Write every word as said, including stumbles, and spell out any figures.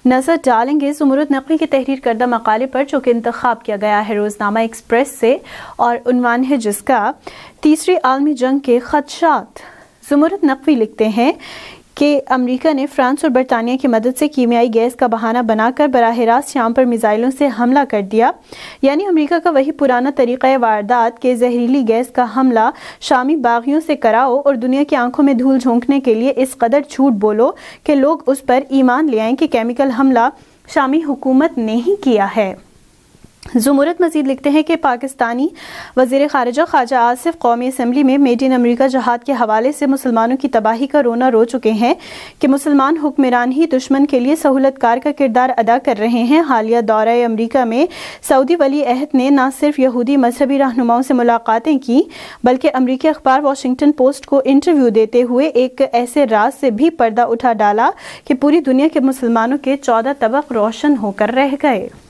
نظر ڈالیں گے زمرد نقوی کی تحریر کردہ مقالے پر جو کہ انتخاب کیا گیا ہے روزنامہ ایکسپریس سے اور عنوان ہے جس کا تیسری عالمی جنگ کے خدشات۔ زمرد نقوی لکھتے ہیں کہ امریکہ نے فرانس اور برطانیہ کی مدد سے کیمیائی گیس کا بہانہ بنا کر براہ راست شام پر میزائلوں سے حملہ کر دیا، یعنی امریکہ کا وہی پرانا طریقہ واردات کہ زہریلی گیس کا حملہ شامی باغیوں سے کراؤ اور دنیا کی آنکھوں میں دھول جھونکنے کے لیے اس قدر جھوٹ بولو کہ لوگ اس پر ایمان لے آئیں کہ کیمیکل حملہ شامی حکومت نے ہی کیا ہے۔ زمرد مزید لکھتے ہیں کہ پاکستانی وزیر خارجہ خواجہ آصف قومی اسمبلی میں میڈ ان امریکہ جہاد کے حوالے سے مسلمانوں کی تباہی کا رونا رو چکے ہیں کہ مسلمان حکمران ہی دشمن کے لیے سہولت کار کا کردار ادا کر رہے ہیں۔ حالیہ دورہ امریکہ میں سعودی ولی عہد نے نہ صرف یہودی مذہبی رہنماؤں سے ملاقاتیں کی بلکہ امریکی اخبار واشنگٹن پوسٹ کو انٹرویو دیتے ہوئے ایک ایسے راز سے بھی پردہ اٹھا ڈالا کہ پوری دنیا کے مسلمانوں کے چودہ طبق روشن ہو کر رہ گئے۔